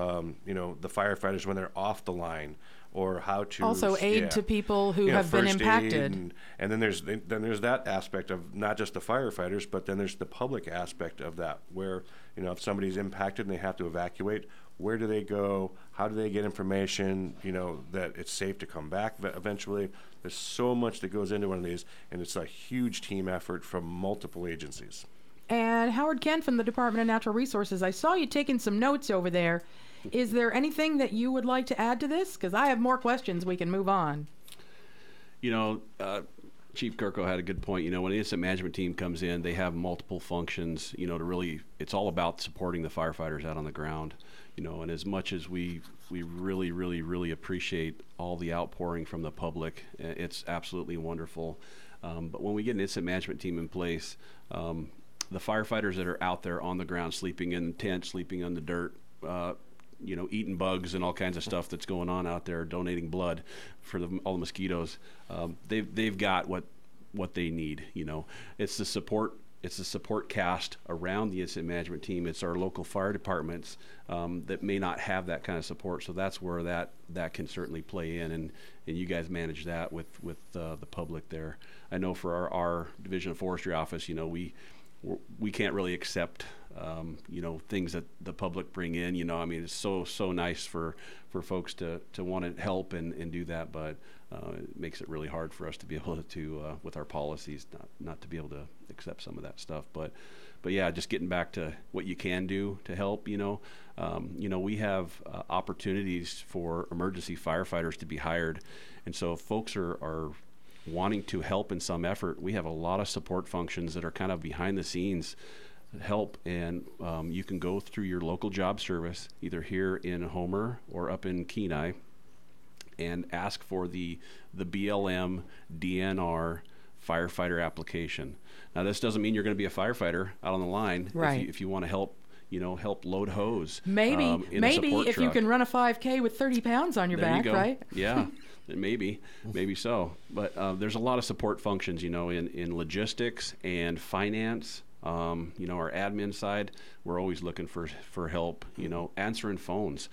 B: the firefighters when they're off the line, or how to
A: also aid to people who have been impacted.
B: And then there's that aspect of not just the firefighters, but then there's the public aspect of that, where if somebody's impacted and they have to evacuate, where do they go, how do they get information, that it's safe to come back eventually. There's so much that goes into one of these, and it's a huge team effort from multiple agencies.
A: And Howard Kent from the Department of Natural Resources, I saw you taking some notes over there. Is there anything that you would like to add to this? Because I have more questions. We can move on.
C: Chief Kirko had a good point. When the incident management team comes in, they have multiple functions, it's all about supporting the firefighters out on the ground, and as much as we really, really, really appreciate all the outpouring from the public, it's absolutely wonderful. But when we get an incident management team in place, the firefighters that are out there on the ground, sleeping in tents, sleeping on the dirt, eating bugs and all kinds of stuff that's going on out there, donating blood for all the mosquitoes. They've got what they need. It's the support cast around the incident management team. It's our local fire departments that may not have that kind of support. So that's where that can certainly play in, and you guys manage that with the public there. I know for our Division of Forestry office, we can't really accept things that the public bring in. It's so nice for folks to want to help and do that, but it makes it really hard for us to be able to with our policies not to be able to accept some of that stuff. But yeah, just getting back to what you can do to help. We have opportunities for emergency firefighters to be hired, and so if folks are wanting to help in some effort, we have a lot of support functions that are kind of behind the scenes help, and you can go through your local job service, either here in Homer or up in Kenai, and ask for the BLM DNR firefighter application. Now, this doesn't mean you're going to be a firefighter out on the line.
A: Right.
C: If you want to help load hose.
A: Maybe if you can run a 5K with 30 pounds on your
C: there
A: back,
C: you go.
A: right?
C: Yeah. Maybe so. But there's a lot of support functions, in logistics and finance. Our admin side, we're always looking for help, answering phones,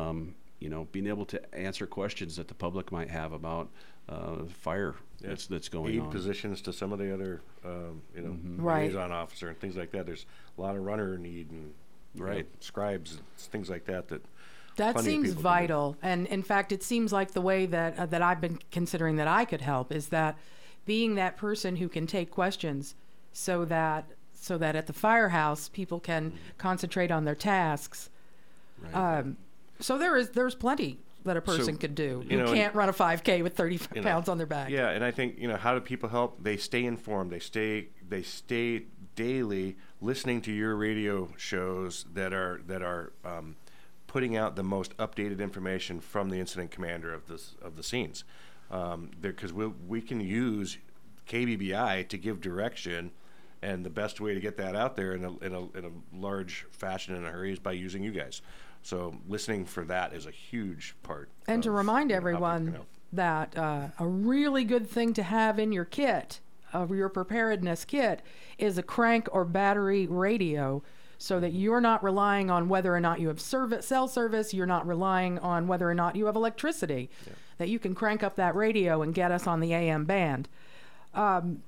C: being able to answer questions that the public might have about fire that's going on.
B: Aid positions to some of the other,
A: Right.
B: liaison officer and things like that. There's a lot of runner need and scribes and things like that.
A: That seems vital, and in fact, it seems like the way that I've been considering that I could help is that being that person who can take questions, so that at the firehouse people can concentrate on their tasks.
C: Right.
A: So there's plenty that a person could do who can't run a 5K with 30 pounds on their back.
B: Yeah, and I think how do people help? They stay informed. They stay daily listening to your radio shows that are putting out the most updated information from the incident commander of the scenes, because we can use KBBI to give direction, and the best way to get that out there in a large fashion in a hurry is by using you guys. So listening for that is a huge part.
A: And to remind everyone that a really good thing to have in your kit, of your preparedness kit, is a crank or battery radio, so that you're not relying on whether or not you have cell service, you're not relying on whether or not you have electricity, that you can crank up that radio and get us on the AM band.
D: One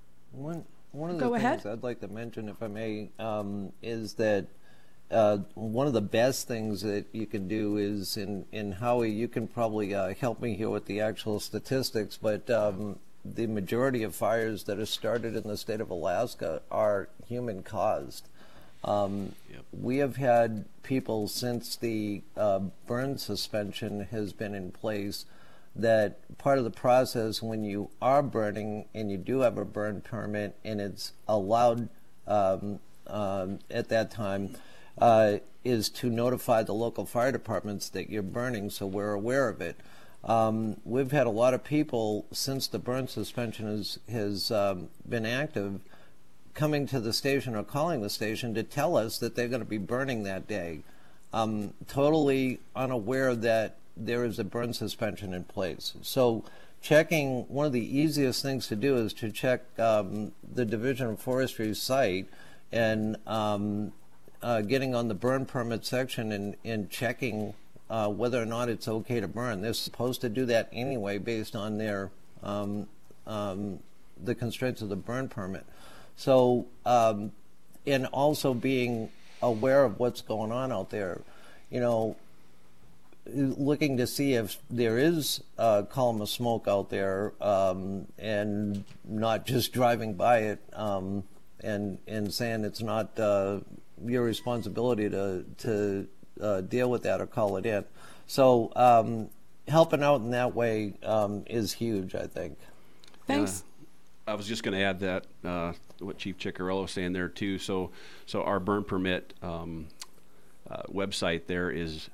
D: of the things I'd like to mention, if I may, is that one of the best things that you can do is, in Howie, you can probably help me here with the actual statistics, but the majority of fires that are started in the state of Alaska are human-caused. We have had people, since the burn suspension has been in place, that part of the process when you are burning and you do have a burn permit and it's allowed at that time is to notify the local fire departments that you're burning, so we're aware of it. We've had a lot of people, since the burn suspension has been active, coming to the station or calling the station to tell us that they're going to be burning that day, totally unaware that there is a burn suspension in place. So checking, one of the easiest things to do is to check the Division of Forestry's site and getting on the burn permit section and checking whether or not it's okay to burn. They're supposed to do that anyway based on their the constraints of the burn permit. So, and also being aware of what's going on out there. looking to see if there is a column of smoke out there, and not just driving by it and saying it's not your responsibility to deal with that or call it in. So helping out in that way is huge, I think.
A: Thanks.
C: I was just going to add that what Chief Ciccarello was saying there too. So our burn permit website there is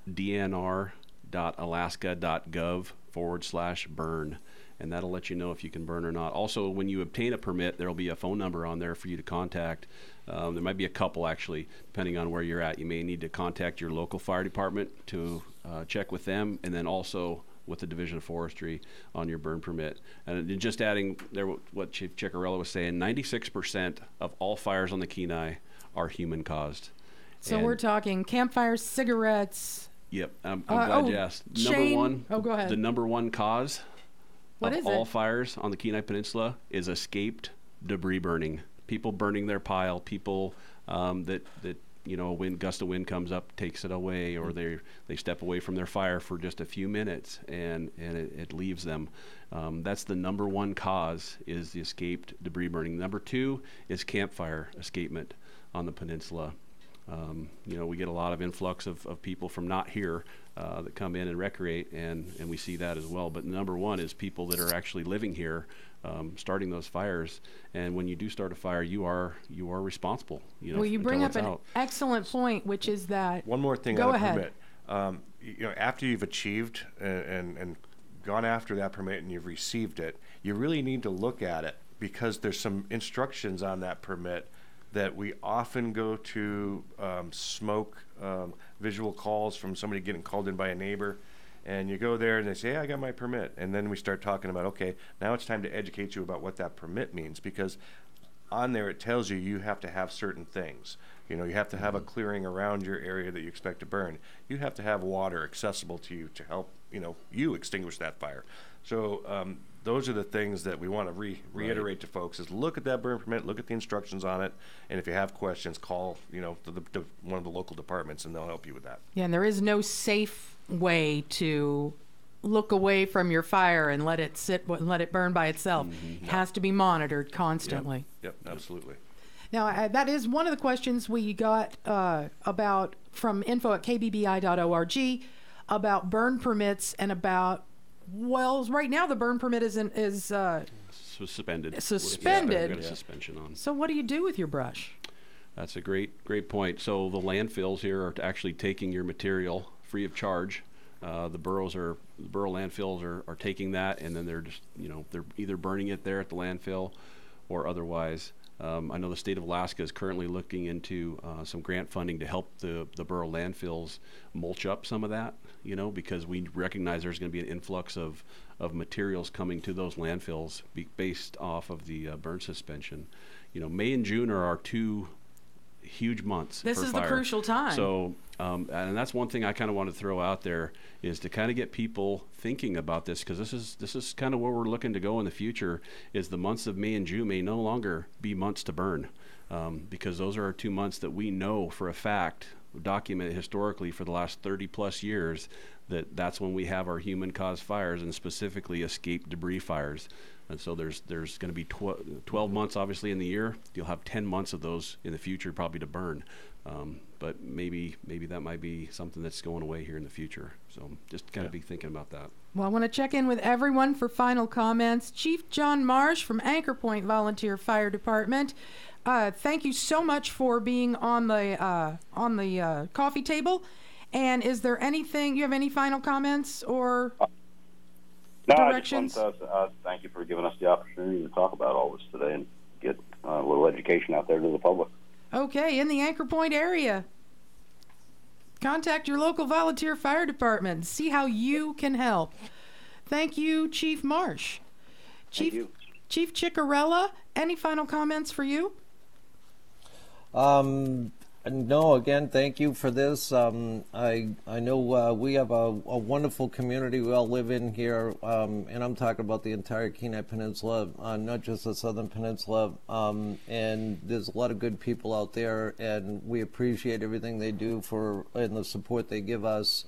C: dnr.alaska.gov/burn, and that'll let you know if you can burn or not. Also, when you obtain a permit, there'll be a phone number on there for you to contact. There might be a couple, actually, depending on where you're at. You may need to contact your local fire department to check with them, and then also with the Division of Forestry on your burn permit. And just adding there what Chief Ciccarello was saying, 96% of all fires on the Kenai are human caused.
A: So we're talking campfires, cigarettes.
C: Yep, I'm glad you asked. Number one.
A: Oh, go ahead.
C: The number one cause of all
A: it?
C: fires on the Kenai Peninsula is escaped debris burning. People burning their pile. People that when gust of wind comes up, takes it away, or they step away from their fire for just a few minutes, and it leaves them. That's the number one cause, is the escaped debris burning. Number two is campfire escapement on the peninsula. We get a lot of influx of people from not here that come in and recreate, and we see that as well. But number one is people that are actually living here, starting those fires. And when you do start a fire, you are responsible.
A: Well, you bring up an excellent point, which is that.
B: One more thing
A: Go
B: on a
A: ahead.
B: permit. After you've achieved and gone after that permit and you've received it, you really need to look at it, because there's some instructions on that permit that we often go to smoke visual calls from somebody getting called in by a neighbor, and you go there and they say, "Hey, I got my permit," and then we start talking about, okay, now it's time to educate you about what that permit means, because on there it tells you have to have certain things. You have to have a clearing around your area that you expect to burn. You have to have water accessible to you to help you extinguish that fire. So those are the things that we want to reiterate to folks: is look at that burn permit, look at the instructions on it, and if you have questions, call one of the local departments, and they'll help you with that.
A: Yeah, and there is no safe way to look away from your fire and let it sit and let it burn by itself. It has to be monitored constantly.
B: Yep, absolutely.
A: Now, that is one of the questions we got about from info@kbbi.org about burn permits and about, well, right now the burn permit is
C: suspended.
A: Suspended.
C: We've got a suspension on.
A: So what do you do with your brush?
C: That's a great point. So the landfills here are actually taking your material free of charge. The borough landfills are taking that, and then they're just they're either burning it there at the landfill or otherwise. I know the state of Alaska is currently looking into some grant funding to help the borough landfills mulch up some of that, because we recognize there's going to be an influx of materials coming to those landfills based off of the burn suspension. May and June are our two huge months.
A: This
C: for
A: is
C: fire.
A: the crucial time.
C: So, and that's one thing I kind of want to throw out there, is to kind of get people thinking about this, because this is kind of where we're looking to go in the future. Is the months of May and June may no longer be months to burn, because those are our 2 months that we know for a fact, documented historically for the last 30 plus years, that's when we have our human-caused fires, and specifically escaped debris fires. And so there's going to be 12 months, obviously, in the year. You'll have 10 months of those in the future probably to burn. But maybe that might be something that's going away here in the future. So just kind of be thinking about that.
A: Well, I want to check in with everyone for final comments. Chief John Marsh from Anchor Point Volunteer Fire Department. Thank you so much for being on the coffee table. And is there anything, you have any final comments or directions?
E: I just want to thank you for giving us the opportunity to talk about all this today and get a little education out there to the public.
A: Okay, in the Anchor Point area, contact your local volunteer fire department and see how you can help. Thank you, Chief Marsh.
E: Thank you.
A: Chief Ciccarello, any final comments for you?
D: No, again, thank you for this. I know we have a wonderful community we all live in here, and I'm talking about the entire Kenai Peninsula, not just the Southern Peninsula. And there's a lot of good people out there, and we appreciate everything they do and the support they give us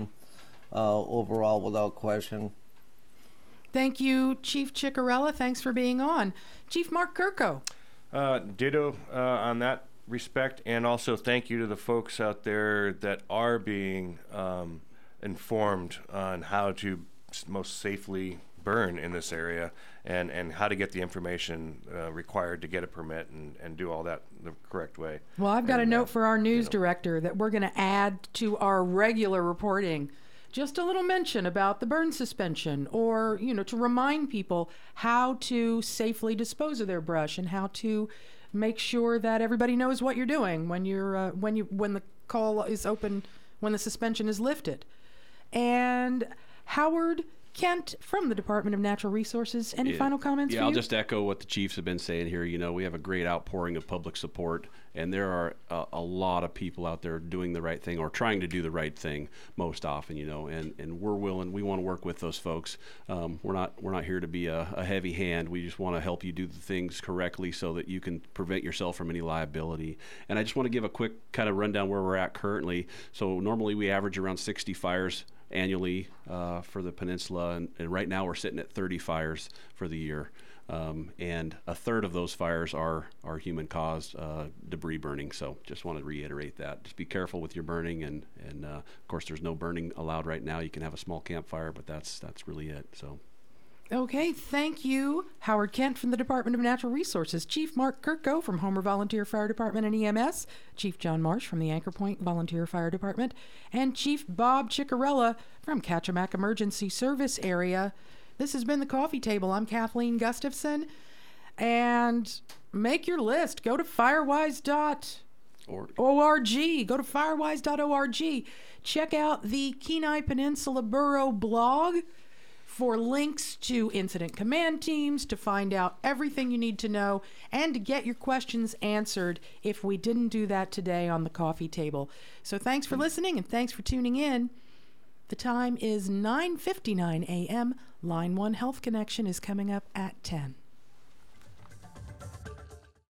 D: overall, without question.
A: Thank you, Chief Ciccarella. Thanks for being on. Chief Mark Kirko.
B: Ditto on that respect, and also thank you to the folks out there that are being informed on how to most safely burn in this area, and how to get the information required to get a permit and do all that the correct way.
A: Well, I've got a note for our news director that we're going to add to our regular reporting. Just a little mention about the burn suspension, or, to remind people how to safely dispose of their brush and how to make sure that everybody knows what you're doing when the call is open, when the suspension is lifted. And Howard Kent from the Department of Natural Resources, any final comments for you?
C: I'll just echo what the chiefs have been saying here. We have a great outpouring of public support, and there are a lot of people out there doing the right thing, or trying to do the right thing most often, and we're willing, we want to work with those folks. We're not here to be a heavy hand. We just want to help you do the things correctly so that you can prevent yourself from any liability. And I just want to give a quick kind of rundown where we're at currently. So normally we average around 60 fires annually for the peninsula, and right now we're sitting at 30 fires for the year, and a third of those fires are human-caused debris burning. So just want to reiterate that. Just be careful with your burning, and of course there's no burning allowed right now. You can have a small campfire, but that's really it. So.
A: Okay, thank you, Howard Kent from the Department of Natural Resources, Chief Mark Kirko from Homer Volunteer Fire Department and EMS, Chief John Marsh from the Anchor Point Volunteer Fire Department, and Chief Bob Ciccarella from Kachemak Emergency Service Area. This has been The Coffee Table. I'm Kathleen Gustafson, and make your list. Go to firewise.org. Go to firewise.org. Check out the Kenai Peninsula Borough blog for links to incident command teams, to find out everything you need to know, and to get your questions answered if we didn't do that today on The Coffee Table. So thanks for listening, and thanks for tuning in. The time is 9:59 a.m. Line 1 Health Connection is coming up at 10.